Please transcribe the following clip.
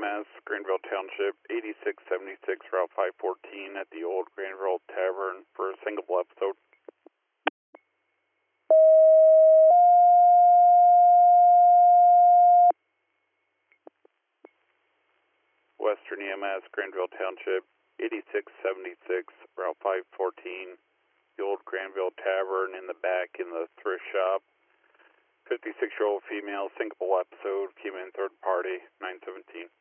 EMS, Greenville Township, 8676, Route 514 at the old Greenville Tavern for a single episode. Western EMS, Greenville Township, 8676, Route 514, the old Greenville Tavern in the back in the thrift shop. 56-year-old female, single episode, came in third party, 917.